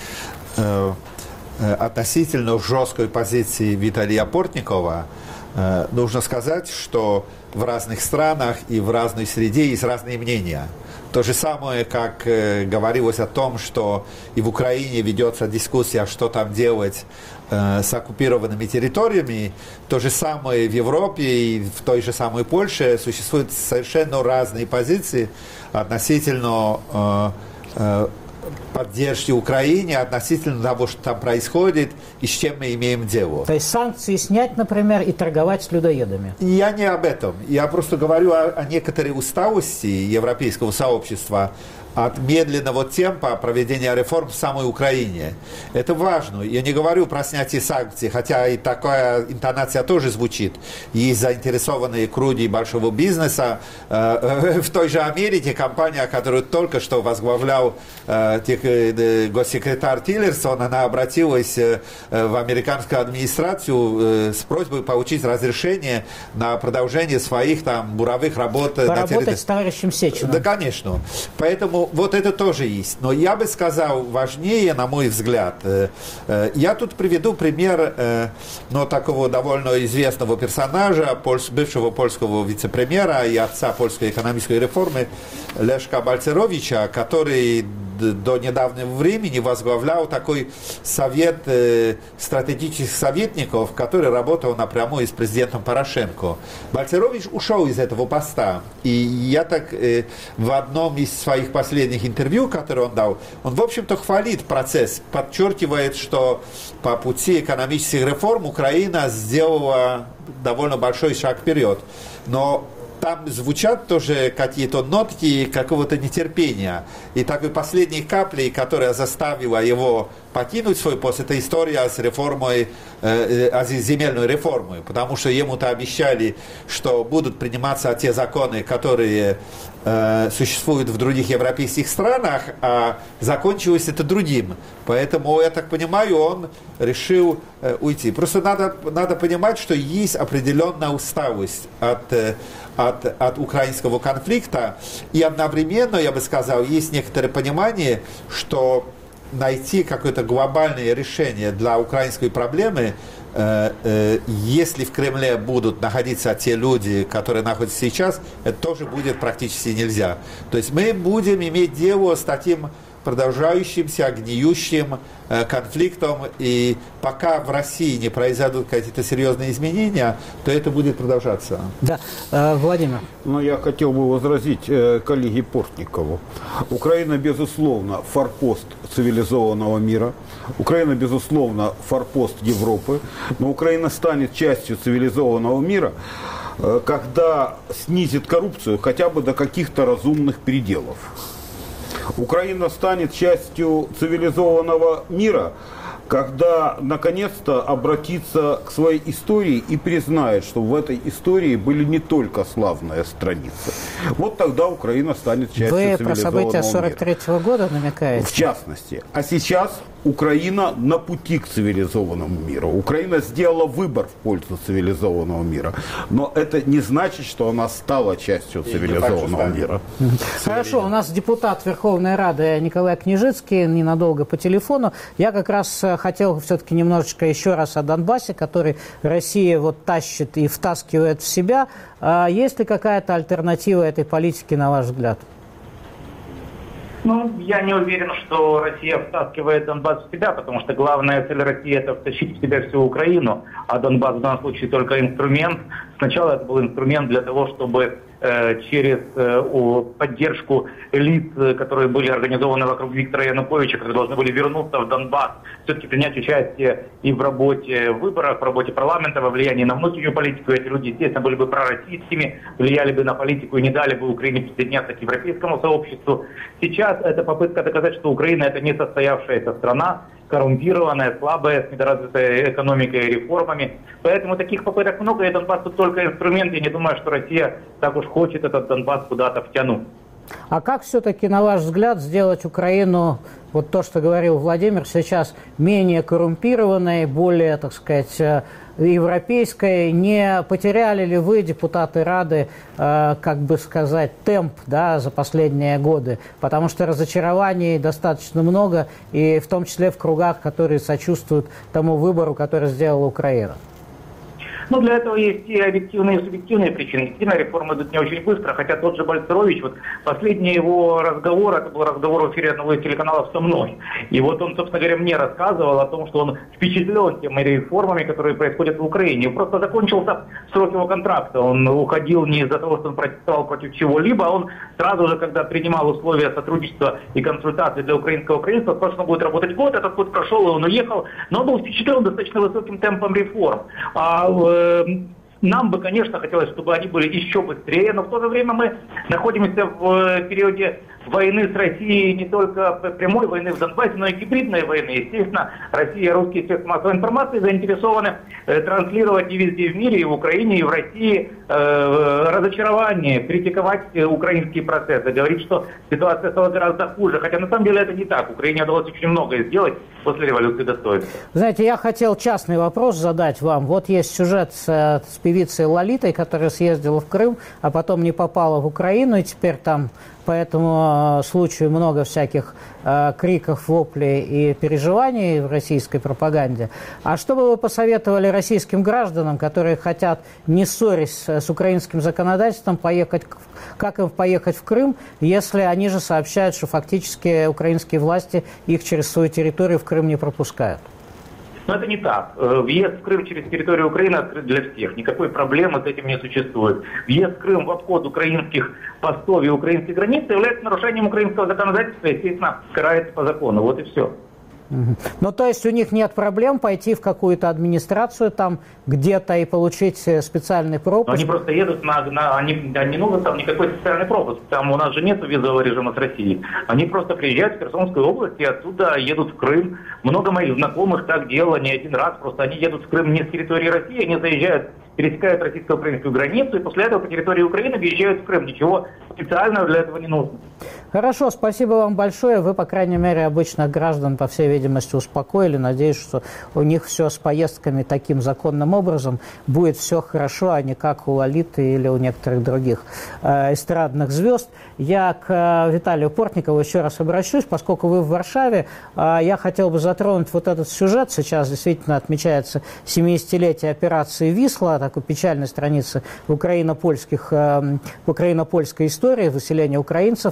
относительно жесткой позиции Виталия Портникова нужно сказать, что в разных странах и в разной среде есть разные мнения. То же самое, как говорилось о том, что и в Украине ведется дискуссия, что там делать с оккупированными территориями, то же самое в Европе и в той же самой Польше существуют совершенно разные позиции относительно поддержки Украине, относительно того, что там происходит и с чем мы имеем дело. То есть санкции снять, например, и торговать с людоедами? Я не об этом. Я просто говорю о некоторой усталости европейского сообщества от медленного темпа проведения реформ в самой Украине. Это важно. Я не говорю про снятие санкций, хотя и такая интонация тоже звучит. Есть заинтересованные круги большого бизнеса. В той же Америке компания, которую только что возглавлял госсекретарь Тиллерсон, она обратилась в американскую администрацию с просьбой получить разрешение на продолжение своих там буровых работ. Поработать с товарищем Сечиным. Да, конечно. Поэтому вот это тоже есть. Но я бы сказал, важнее, на мой взгляд, я тут приведу пример такого довольно известного персонажа, бывшего польского вице-премьера и отца польской экономической реформы Лешка Бальцеровича, который до недавнего времени возглавлял такой совет стратегических советников, который работал напрямую с президентом Порошенко. Бальцерович ушел из этого поста. И я так в одном из своих последних интервью, которые он дал, он, в общем-то, хвалит процесс, подчеркивает, что по пути экономических реформ Украина сделала довольно большой шаг вперед. Но там звучат тоже какие-то нотки какого-то нетерпения. И такой последней каплей, которая заставила его покинуть свой пост, это история с реформой, с земельной реформой. Потому что ему-то обещали, что будут приниматься те законы, которые существуют в других европейских странах, а закончилось это другим. Поэтому, я так понимаю, он решил уйти. Просто надо понимать, что есть определенная усталость от украинского конфликта, и одновременно, я бы сказал, есть некоторое понимание, что найти какое-то глобальное решение для украинской проблемы, если в Кремле будут находиться те люди, которые находятся сейчас, это тоже будет практически нельзя. То есть мы будем иметь дело с таким продолжающимся, гниющим конфликтом. И пока в России не произойдут какие-то серьезные изменения, то это будет продолжаться. Да, Владимир. Но я хотел бы возразить коллеге Портникову. Украина, безусловно, форпост цивилизованного мира. Украина, безусловно, форпост Европы. Но Украина станет частью цивилизованного мира, когда снизит коррупцию хотя бы до каких-то разумных пределов. Украина станет частью цивилизованного мира, когда наконец-то обратится к своей истории и признает, что в этой истории были не только славные страницы. Вот тогда Украина станет частью цивилизованного мира. Вы про события 43-го года намекаете? В частности. А сейчас Украина на пути к цивилизованному миру. Украина сделала выбор в пользу цивилизованного мира. Но это не значит, что она стала частью цивилизованного мира. Хорошо, у нас депутат Верховной Рады Николай Княжицкий ненадолго по телефону. Я как раз хотел все-таки немножечко еще раз о Донбассе, который Россия вот тащит и втаскивает в себя. Есть ли какая-то альтернатива этой политике, на ваш взгляд? Ну, я не уверен, что Россия втаскивает Донбасс в себя, потому что главная цель России – это втащить в себя всю Украину, а Донбасс в данном случае только инструмент. Сначала это был инструмент для того, чтобы через поддержку элит, которые были организованы вокруг Виктора Януковича, которые должны были вернуться в Донбасс, все-таки принять участие и в работе выборов, в работе парламента, во влиянии на внутреннюю политику. Эти люди, естественно, были бы пророссийскими, влияли бы на политику и не дали бы Украине присоединяться к европейскому сообществу. Сейчас это попытка доказать, что Украина – это не состоявшаяся страна, коррумпированная, слабая, с недоразвитой экономикой и реформами. Поэтому таких попыток много, и Донбасс тут только инструмент. Я не думаю, что Россия так уж хочет этот Донбасс куда-то втянуть. А как все-таки, на ваш взгляд, сделать Украину, вот то, что говорил Владимир, сейчас менее коррумпированной, более, так сказать, европейской? Не потеряли ли вы, депутаты Рады, как бы сказать, темп, да, за последние годы? Потому что разочарований достаточно много, и в том числе в кругах, которые сочувствуют тому выбору, который сделала Украина. Ну, для этого есть и объективные, и субъективные причины. Действительно, реформы идут не очень быстро, хотя тот же Бальцерович, вот последний его разговор, это был разговор в эфире одного из телеканалов со мной. И вот он, собственно говоря, мне рассказывал о том, что он впечатлен теми реформами, которые происходят в Украине. Просто закончился срок его контракта. Он уходил не из-за того, что он протестовал против чего-либо, а он сразу же, когда принимал условия сотрудничества и консультаций для украинского правительства, сказал, что он будет работать год, этот год прошел, и он уехал, но он был впечатлен достаточно высоким темпом реформ. Нам бы, конечно, хотелось, чтобы они были еще быстрее, но в то же время мы находимся в периоде войны с Россией, не только прямой войны в Донбассе, но и гибридной войны. Естественно, Россия и русские средства массовой информации заинтересованы транслировать и везде в мире, и в Украине, и в России разочарование, критиковать украинские процессы, говорить, что ситуация стала гораздо хуже. Хотя на самом деле это не так. Украине удалось очень многое сделать после революции достоинства. Знаете, я хотел частный вопрос задать вам. Вот есть сюжет с певицей Лолитой, которая съездила в Крым, а потом не попала в Украину, и теперь там по этому случаю много всяких криков, воплей и переживаний в российской пропаганде. А что бы вы посоветовали российским гражданам, которые хотят, не ссорясь с украинским законодательством, поехать, как им поехать в Крым, если они же сообщают, что фактически украинские власти их через свою территорию в Крым не пропускают? Но это не так. Въезд в Крым через территорию Украины открыт для всех. Никакой проблемы с этим не существует. Въезд в Крым в обход украинских постов и украинских границ является нарушением украинского законодательства, естественно, карается по закону. Вот и все. Ну, то есть у них нет проблем пойти в какую-то администрацию там где-то и получить специальный пропуск? Но они просто едут они не нужен там никакой специальный пропуск. Там у нас же нет визового режима с Россией. Они просто приезжают в Херсонскую область и оттуда едут в Крым. Много моих знакомых так делало не один раз. Просто они едут в Крым не с территории России, они заезжают, пересекают российско-украинскую границу и после этого по территории Украины въезжают в Крым. Ничего специального для этого не нужно. Хорошо, спасибо вам большое. Вы, по крайней мере, обычных граждан, по всей видимости, успокоили. Надеюсь, что у них все с поездками таким законным образом будет все хорошо, а не как у Лолиты или у некоторых других эстрадных звезд. Я к Виталию Портникову еще раз обращусь. Поскольку вы в Варшаве, я хотел бы затронуть вот этот сюжет. Сейчас действительно отмечается 70-летие операции «Висла», такой печальной страницы в украино-польской истории, выселения украинцев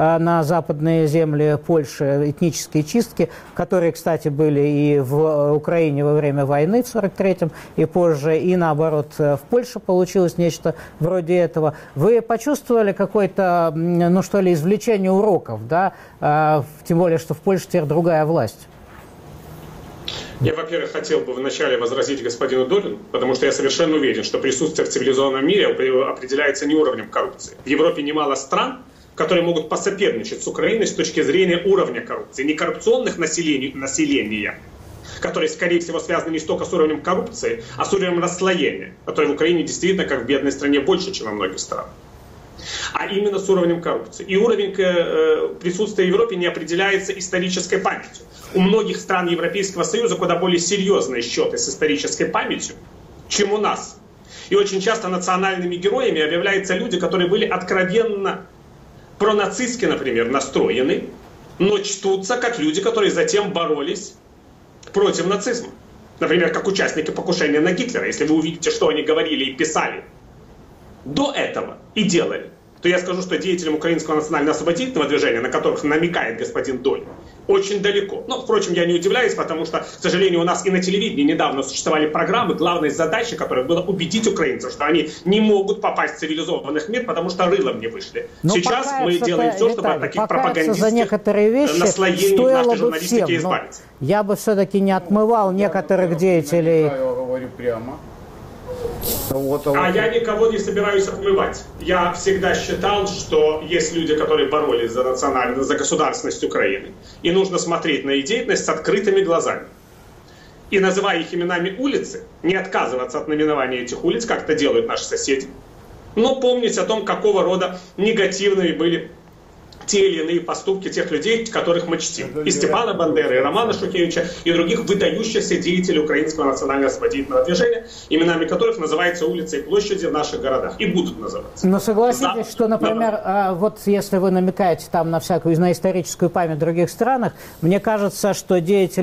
на западные земли Польши, этнические чистки, которые, кстати, были и в Украине во время войны в 1943-м, и позже, и наоборот, в Польше получилось нечто вроде этого. Вы почувствовали какое-то, ну что ли, извлечение уроков, да? Тем более, что в Польше теперь другая власть. Я, во-первых, хотел бы вначале возразить господину Долину, потому что я совершенно уверен, что присутствие в цивилизованном мире определяется не уровнем коррупции. В Европе немало стран, которые могут посоперничать с Украиной с точки зрения уровня коррупции. Не коррупционных населения, которые, скорее всего, связаны не столько с уровнем коррупции, а с уровнем расслоения, который в Украине действительно, как в бедной стране, больше, чем во многих странах. А именно с уровнем коррупции. И уровень присутствия в Европе не определяется исторической памятью. У многих стран Европейского Союза куда более серьезные счеты с исторической памятью, чем у нас. И очень часто национальными героями объявляются люди, которые были откровенно пронацистски, например, настроены, но чтутся как люди, которые затем боролись против нацизма. Например, как участники покушения на Гитлера. Если вы увидите, что они говорили и писали до этого и делали, то я скажу, что деятелям Украинского национально-освободительного движения, на которых намекает господин Долин, очень далеко. Но, впрочем, я не удивляюсь, потому что, к сожалению, у нас и на телевидении недавно существовали программы, главной задачей которых было убедить украинцев, что они не могут попасть в цивилизованных мир, потому что рылом не вышли. Но сейчас мы делаем все, чтобы от таких пропагандистских наслоений в нашей журналистике избавиться. Я бы все-таки не отмывал некоторых деятелей. Я говорю прямо. А я никого не собираюсь отмывать. Я всегда считал, что есть люди, которые боролись за государственность Украины. И нужно смотреть на их деятельность с открытыми глазами. И называя их именами улицы, не отказываться от наименования этих улиц, как это делают наши соседи, но помнить о том, какого рода негативными были те или иные поступки тех людей, которых мы чтим. И Степана Бандеры, и Романа Шухевича, и других выдающихся деятелей Украинского национально-освободительного движения, именами которых называются улицы и площади в наших городах. И будут называться. Но согласитесь, что, например, вот если вы намекаете там на всякую, на историческую память в других странах, мне кажется, что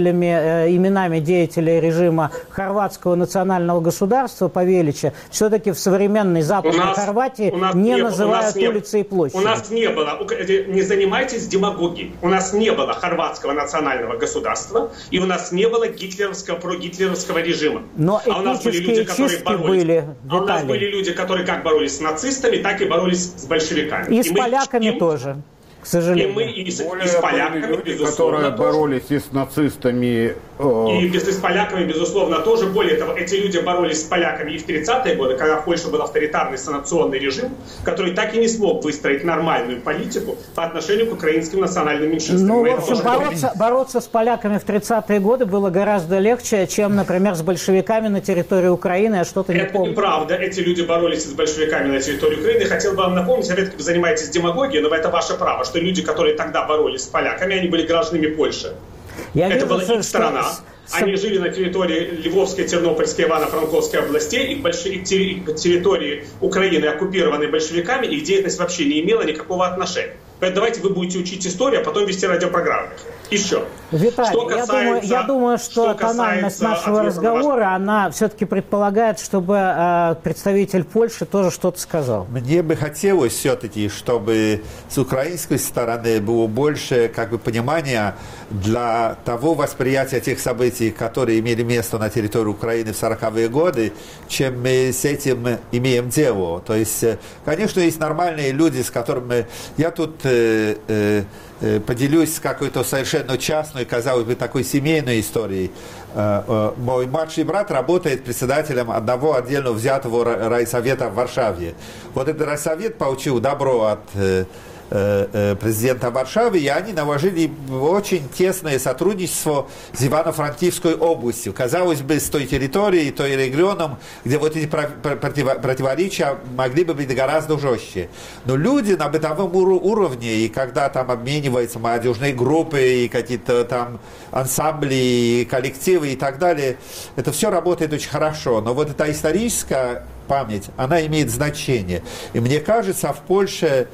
именами деятелей режима хорватского национального государства Павелича все-таки в современной Западной Хорватии не называют улицы и площади. У нас не было... Не занимайтесь демагогией. У нас не было хорватского национального государства, и у нас не было прогитлеровского режима. Но у нас были люди, которые боролись. У нас были люди, которые как боролись с нацистами, так и боролись с большевиками. И с поляками тоже. К сожалению. И мы и с поляками, люди, безусловно, которые боролись и с нацистами. И с поляками, безусловно, тоже. Более того, эти люди боролись с поляками и в 30-е годы, когда в Польше был авторитарный санационный режим, который так и не смог выстроить нормальную политику по отношению к украинским национальным меньшинствам. Ну, в общем, бороться с поляками в 30-е годы было гораздо легче, чем, например, с большевиками на территории Украины. Я что-то не помню. Это неправда. Эти люди боролись с большевиками на территории Украины. Хотел бы вам напомнить, опять-таки, вы занимаетесь демагогией, но это ваше право, что люди, которые тогда боролись с поляками, они были гражданами Польши. Это была их страна. Они жили на территории Львовской, Тернопольской, Ивано-Франковской областей, и к территории Украины, оккупированной большевиками, их деятельность вообще не имела никакого отношения. Поэтому давайте вы будете учить историю, а потом вести радиопрограммы. Еще. Виталий, я думаю, что тональность нашего разговора, она все-таки предполагает, чтобы представитель Польши тоже что-то сказал. Мне бы хотелось все-таки, чтобы с украинской стороны было больше понимания для того восприятия тех событий, которые имели место на территории Украины в 40-е годы, чем мы с этим имеем дело. То есть, конечно, есть нормальные люди, с которыми я тут поделюсь какой-то совершенно частной, казалось бы, такой семейной историей. Мой младший брат работает председателем одного отдельно взятого райсовета в Варшаве. Вот этот райсовет получил добро от президента Варшавы, и они наложили очень тесное сотрудничество с Ивано-Франкивской областью. Казалось бы, с той территорией, той регионом, где вот эти противоречия могли бы быть гораздо жестче. Но люди на бытовом уровне, и когда там обмениваются молодежные группы, и какие-то там ансамбли, и коллективы, и так далее, это все работает очень хорошо. Но вот эта историческая память, она имеет значение. И мне кажется, в Польше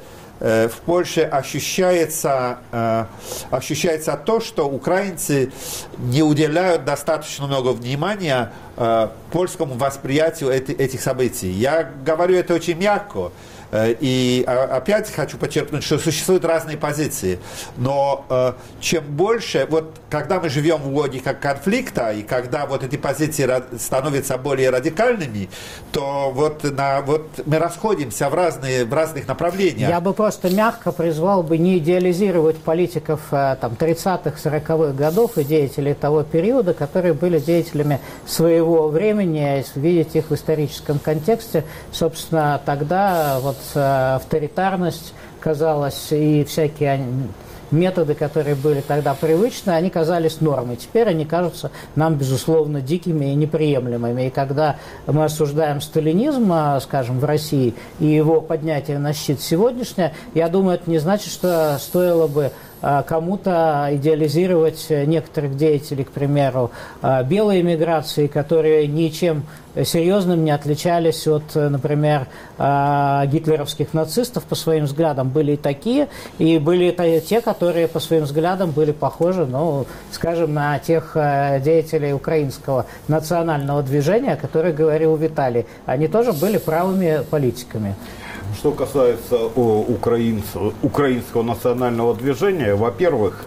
ощущается то, что украинцы не уделяют достаточно много внимания польскому восприятию этих событий. Я говорю это очень мягко. И опять хочу подчеркнуть, что существуют разные позиции. Но чем больше, вот когда мы живем в логике конфликта, и когда вот эти позиции становятся более радикальными, то вот мы расходимся в разных направлениях. Я бы просто мягко призвал бы не идеализировать политиков там, 30-х, 40-х годов и деятелей того периода, которые были деятелями своего времени, видеть их в историческом контексте. Собственно, тогда вот авторитарность казалась и всякие методы, которые были тогда привычны, они казались нормой. Теперь они кажутся нам, безусловно, дикими и неприемлемыми. И когда мы осуждаем сталинизм, скажем, в России и его поднятие на щит сегодняшнее, я думаю, это не значит, что стоило бы кому-то идеализировать некоторых деятелей, к примеру, белой эмиграции, которые ничем серьезным не отличались от, например, гитлеровских нацистов по своим взглядам. Были и такие, и были те, которые по своим взглядам были похожи, ну, скажем, на тех деятелей украинского национального движения, о которых говорил Виталий. Они тоже были правыми политиками. Что касается украинского национального движения, во-первых,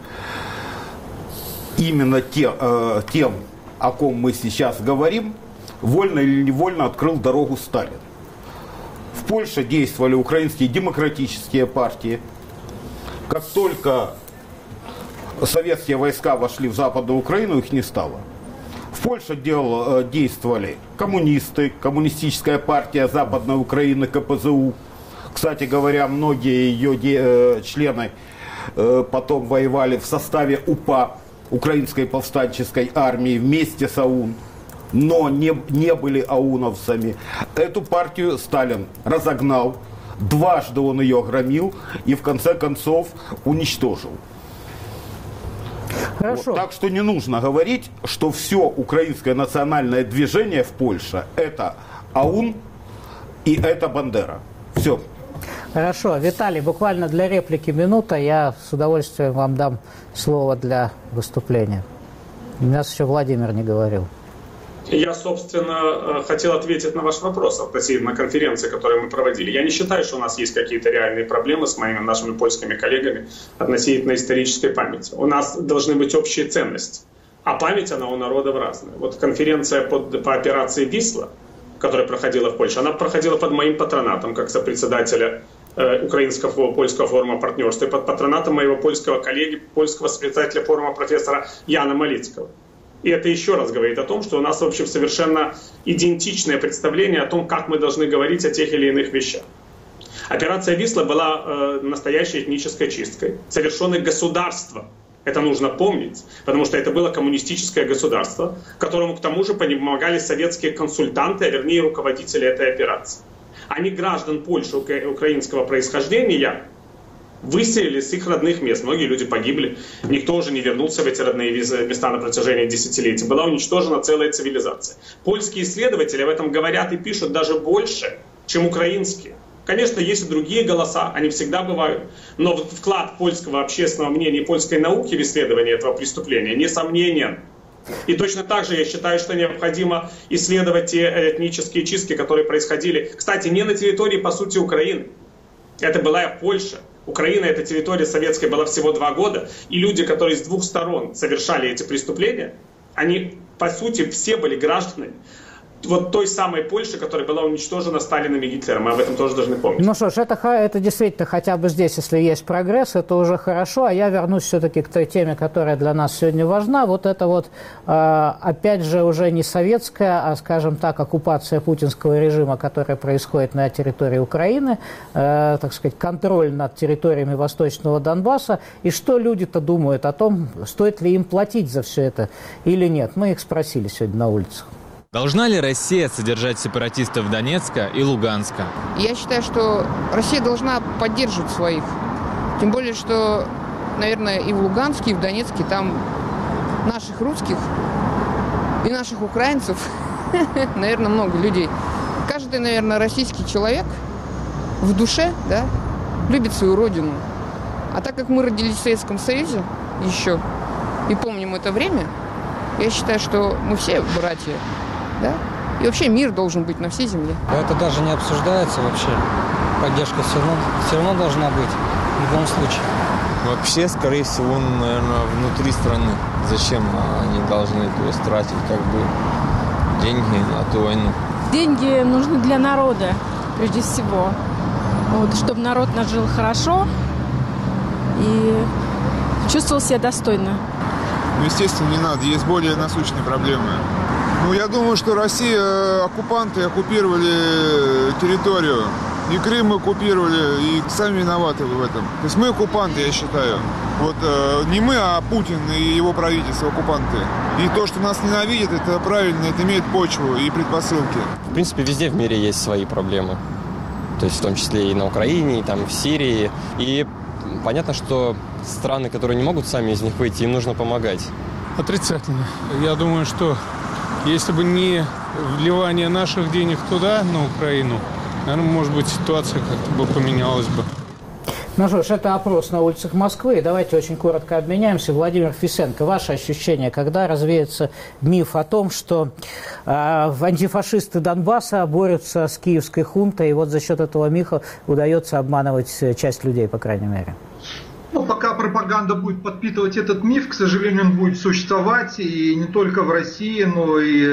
именно тем, о ком мы сейчас говорим, вольно или невольно открыл дорогу Сталин. В Польше действовали украинские демократические партии. Как только советские войска вошли в Западную Украину, их не стало. В Польше действовали коммунисты, коммунистическая партия Западной Украины, КПЗУ. Кстати говоря, многие ее члены потом воевали в составе УПА, Украинской повстанческой армии, вместе с АУН, но не были ауновцами. Эту партию Сталин разогнал, дважды он ее громил и в конце концов уничтожил. Хорошо. Вот, так что не нужно говорить, что все украинское национальное движение в Польше – это АУН и это Бандера. Все. Хорошо. Виталий, буквально для реплики минута. Я с удовольствием вам дам слово для выступления. У нас еще Владимир не говорил. Я, собственно, хотел ответить на ваш вопрос относительно конференции, которую мы проводили. Я не считаю, что у нас есть какие-то реальные проблемы с нашими польскими коллегами относительно исторической памяти. У нас должны быть общие ценности, а память, она у народов разная. Вот конференция по операции «Висла», которая проходила в Польше, она проходила под моим патронатом, как сопредседателя Украинского польского форума партнерства, и под патронатом моего польского коллеги, польского сопредседателя форума профессора Яна Малицкого. И это еще раз говорит о том, что у нас, в общем, совершенно идентичное представление о том, как мы должны говорить о тех или иных вещах. Операция «Висла» была настоящей этнической чисткой, совершенной государством. Это нужно помнить, потому что это было коммунистическое государство, которому к тому же помогали советские консультанты, а вернее руководители этой операции. Они граждан Польши украинского происхождения выселили с их родных мест. Многие люди погибли. Никто уже не вернулся в эти родные места на протяжении десятилетий. Была уничтожена целая цивилизация. Польские исследователи об этом говорят и пишут даже больше, чем украинские. Конечно, есть и другие голоса, они всегда бывают. Но вклад польского общественного мнения и польской науки в исследование этого преступления несомненен. И точно так же я считаю, что необходимо исследовать те этнические чистки, которые происходили, кстати, не на территории, по сути, Украины. Это была Польша. Украина, эта территория советская, была всего 2 года. И люди, которые с 2 сторон совершали эти преступления, они, по сути, все были гражданами вот той самой Польши, которая была уничтожена Сталином и Гитлером. Мы об этом тоже должны помнить. Ну что ж, это действительно хотя бы здесь, если есть прогресс, это уже хорошо. А я вернусь все-таки к той теме, которая для нас сегодня важна. Вот это вот, опять же, уже не советская, а, скажем так, оккупация путинского режима, которая происходит на территории Украины, так сказать, контроль над территориями Восточного Донбасса. И что люди-то думают о том, стоит ли им платить за все это или нет. Мы их спросили сегодня на улицах. Должна ли Россия содержать сепаратистов Донецка и Луганска? Я считаю, что Россия должна поддерживать своих. Тем более, что, наверное, и в Луганске, и в Донецке там наших русских и наших украинцев, наверное, много людей. Каждый, наверное, российский человек в душе, да, любит свою родину. А так как мы родились в Советском Союзе еще и помним это время, я считаю, что мы все братья. Да? И вообще мир должен быть на всей земле. Это даже не обсуждается вообще. поддержка все равно должна быть, в любом случае. Вообще, скорее всего, наверное, внутри страны. Зачем они должны то есть, тратить деньги на эту войну? Деньги нужны для народа, прежде всего. Вот, чтобы народ жил хорошо и чувствовал себя достойно. Естественно, не надо. Есть более насущные проблемы. Я думаю, что Россия, оккупанты оккупировали территорию. И Крым оккупировали, и сами виноваты в этом. То есть мы оккупанты, я считаю. Не мы, а Путин и его правительство оккупанты. И то, что нас ненавидят, это правильно, это имеет почву и предпосылки. В принципе, везде в мире есть свои проблемы. То есть в том числе и на Украине, и в Сирии. И понятно, что страны, которые не могут сами из них выйти, им нужно помогать. Отрицательно. Я думаю, что если бы не вливание наших денег туда, на Украину, наверное, может быть, ситуация как-то бы поменялась бы. Ну что ж, это опрос на улицах Москвы. Давайте очень коротко обменяемся. Владимир Фисенко, ваше ощущение, когда развеется миф о том, что антифашисты Донбасса борются с киевской хунтой, и за счет этого мифа удается обманывать часть людей, по крайней мере? Пока пропаганда будет подпитывать этот миф, к сожалению, он будет существовать и не только в России, но и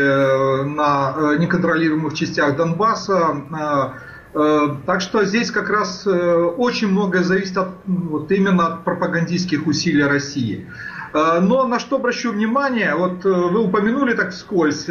на неконтролируемых частях Донбасса. Так что здесь как раз очень многое зависит именно от пропагандистских усилий России. Но на что обращу внимание, вы упомянули так вскользь,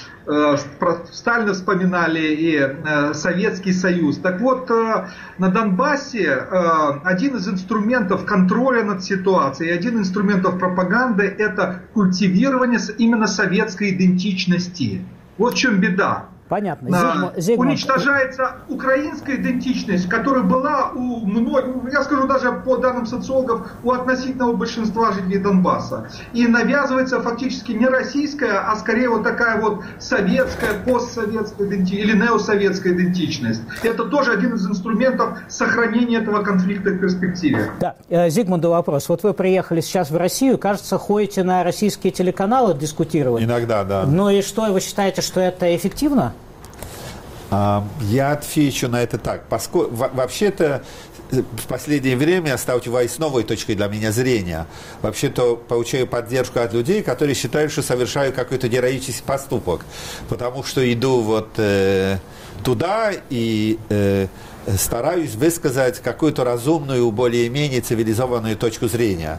про Сталина вспоминали и Советский Союз. Так вот, на Донбассе один из инструментов контроля над ситуацией, один из инструментов пропаганды – это культивирование именно советской идентичности. Вот в чем беда. Понятно. Уничтожается украинская идентичность, которая была у многих, я скажу даже по данным социологов, у относительного большинства жителей Донбасса. И навязывается фактически не российская, а скорее такая советская, постсоветская или неосоветская идентичность. Это тоже один из инструментов сохранения этого конфликта в перспективе. Да. Зигмунду вопрос. Вы приехали сейчас в Россию, кажется, ходите на российские телеканалы дискутировать. Иногда, да. И что, вы считаете, что это эффективно? Я отвечу на это так. Вообще-то в последнее время я сталкиваюсь с новой точкой для меня зрения. Вообще-то получаю поддержку от людей, которые считают, что совершаю какой-то героический поступок. Потому что иду туда и стараюсь высказать какую-то разумную, более-менее цивилизованную точку зрения.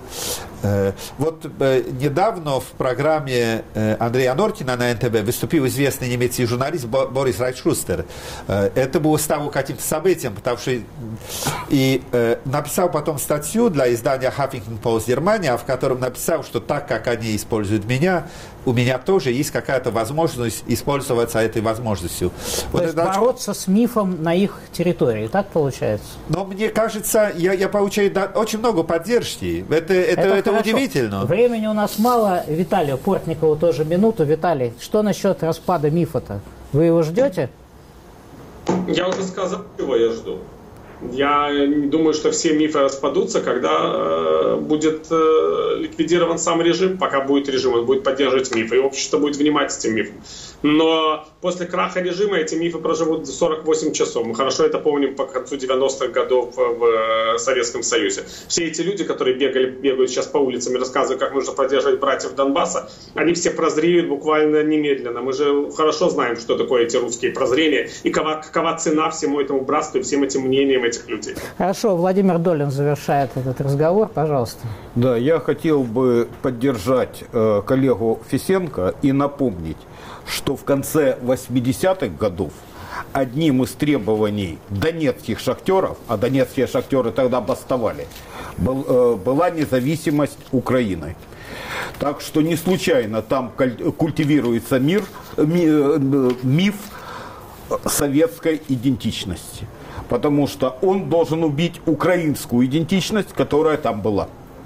Недавно в программе Андрея Норкина на НТВ выступил известный немецкий журналист Борис Райчхустер. Это стало каким-то событием, потому что и написал потом статью для издания Huffington Post Германия, в котором написал, что так как они используют меня, у меня тоже есть какая-то возможность использоваться этой возможностью. То есть бороться с мифом на их территории, так получается? Но мне кажется, я получаю очень много поддержки. Это удивительно. Времени у нас мало. Виталию Портникову тоже минуту. Виталий, что насчет распада мифа-то? Вы его ждете? Я уже сказал, чего я жду. Я думаю, что все мифы распадутся, когда будет ликвидирован сам режим. Пока будет режим, он будет поддерживать мифы, и общество будет внимать этим мифам. Но после краха режима эти мифы проживут 48 часов. Мы хорошо это помним по концу 90-х годов в Советском Союзе. Все эти люди, которые бегают сейчас по улицам и рассказывают, как нужно поддерживать братьев Донбасса, они все прозреют буквально немедленно. Мы же хорошо знаем, что такое эти русские прозрения и какова цена всему этому братству и всем этим мнениям этих людей. Хорошо, Владимир Долин завершает этот разговор, пожалуйста. Да, я хотел бы поддержать коллегу Фисенко и напомнить, что в конце 80-х годов одним из требований донецких шахтеров, а донецкие шахтеры тогда бастовали, была независимость Украины. Так что не случайно там культивируется миф советской идентичности. Потому что он должен убить украинскую идентичность, которая там была.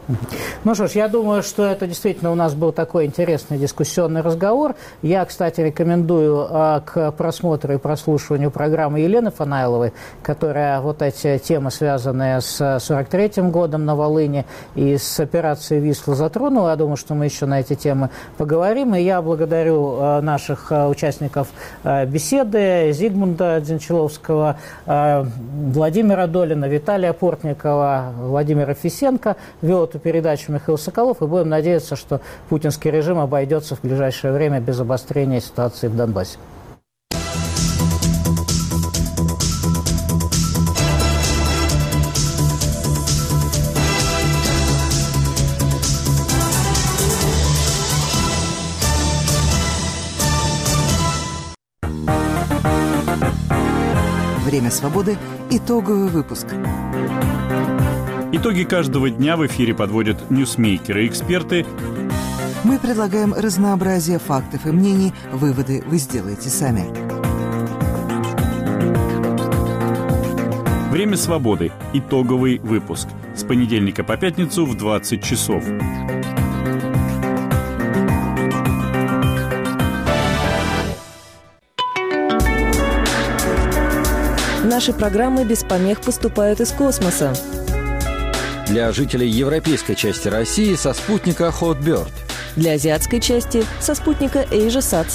Ну что ж, я думаю, что это действительно у нас был такой интересный дискуссионный разговор. Я, кстати, рекомендую к просмотру и прослушиванию программы Елены Фанайловой, которая вот эти темы, связанные с 43-м годом на Волыни и с операцией «Висла» затронула. Я думаю, что мы еще на эти темы поговорим. И я благодарю наших участников беседы: Зигмунда Дзенчиловского, Владимира Долина, Виталия Портникова, Владимира Фисенко. Вел эту передачу Михаил Соколов, и будем надеяться, что путинский режим обойдется в ближайшее время без обострения ситуации в Донбассе. Время свободы. Итоговый выпуск. Итоги каждого дня в эфире подводят ньюсмейкеры и эксперты. Мы предлагаем разнообразие фактов и мнений. Выводы вы сделаете сами. Время свободы. Итоговый выпуск. С понедельника по пятницу в 20 часов. Наши программы без помех поступают из космоса. Для жителей европейской части России со спутника Hotbird. Для азиатской части со спутника AsiaSat.